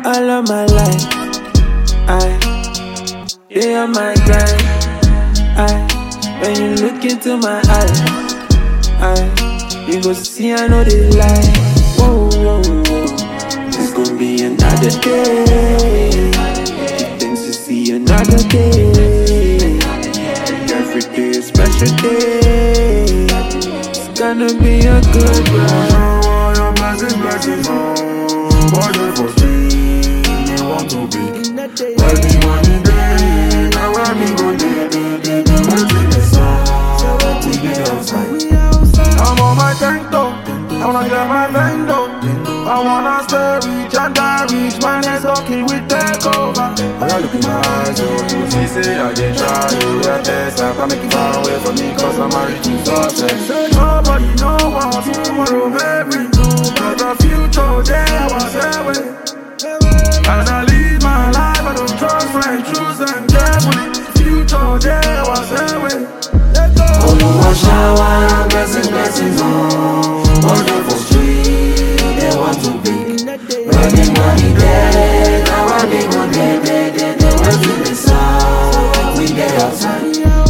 all of my life. They are my grind. When you look into my eyes, you gon' see I know they lie. Whoa, whoa, whoa. It's gon' be another day. Things to see another day. Every day is a special day. It's gonna be a good ride. Your blessings, border for free. They want to be. Where the money day, now where me go day. Waiting the sun, we be outside. I'm on my tank top, I wanna get my vendo. I wanna stay rich and die rich. My next talking with takeover. When I look in my eyes, you see say I get try. You got test, I can make it far away from me 'cause I'm married to success. Nobody know what tomorrow may bring. But the future day I was away. And I live my life, I don't trust friends, choose them carefully. Future day I was away. Oh, you want shower, blessings on. All for street, they want to be. Running money there, now I be one day. They want to the sun, we get outside.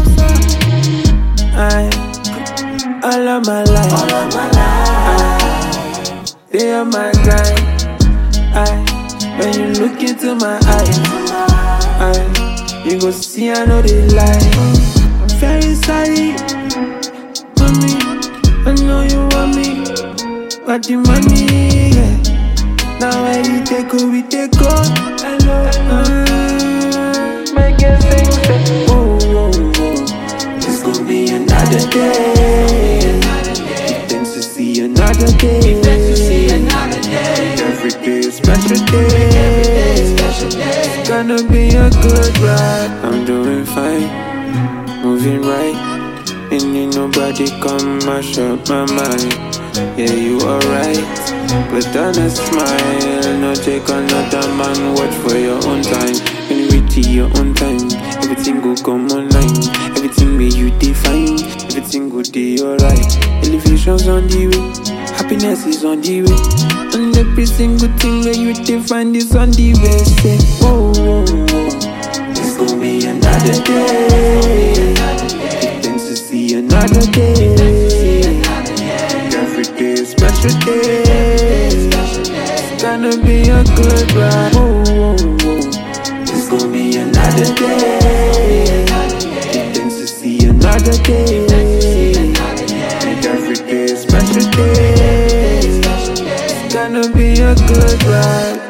All of my life, they are my grind. When you look into my eyes, you gon' see I know they lie. I'm very sorry, mommy. I know you want me, but the money, yeah. Now when you take go, we take on. I know, make it sing. Oh, it's gon' be another day. Things to see another day. Every day is a special day. It's gonna be a good ride. I'm doing fine, moving right. And you nobody come mash up my mind. Yeah, you alright. Put on a smile, no take another man. Watch for your own time. When you reach your own time, everything go come online. Everything may you define. Everything go be alright. Elevation's on the way, happiness is on the way. And every single thing where you define is on the way. Say, whoa, whoa, whoa. It's gonna be another day. Things to see another day. Every day is a special day. It's gonna be a good ride. Whoa, whoa, whoa. It's gonna be another day. Things to see another day. Every day is a special day. It's gonna be a good ride.